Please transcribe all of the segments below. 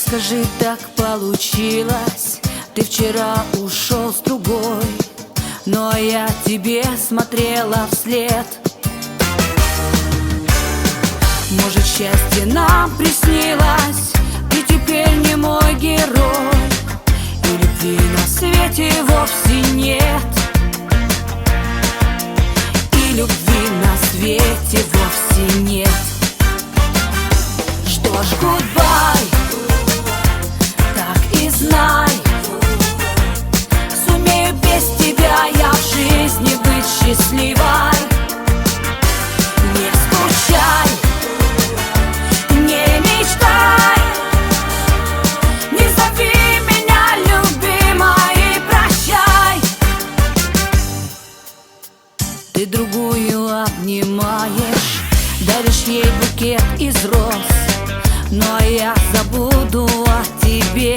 скажи, так получилось? Ты вчера ушел с другой, но я тебе смотрела вслед. Может, счастье нам приснилось, ты теперь не мой герой, и любви на свете вовсе нет, и любви на свете вовсе нет. Что ж, гудбай, так и знай, сумею без тебя я в жизни быть счастливой. Не скучай, не мечтай, не зови меня любимой, прощай. Ты другую обнимаешь, даришь ей букет из роз, но я забуду о тебе.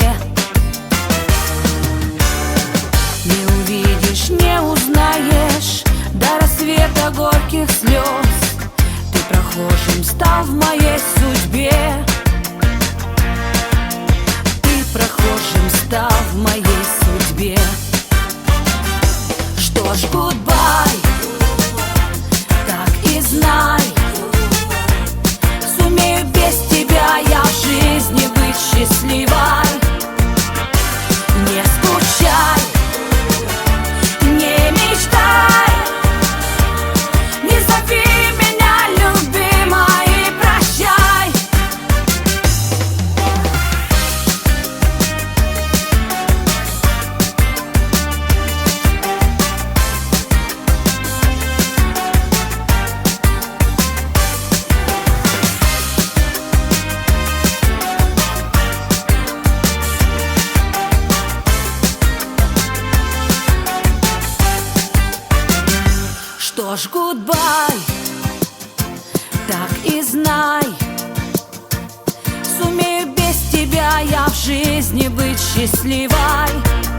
Не увидишь, не узнаешь до рассвета горьких слез. Ты прохожим стал в моей судьбе, ты прохожим стал в моей судьбе. Что ж, гудбай, так и знай, сумею без тебя я в жизни быть счастливой. Не скучай, не мечтай, не зови меня любимой, прощай. Что ж, гудбай, так и знай, сумею без тебя я в жизни быть счастливой.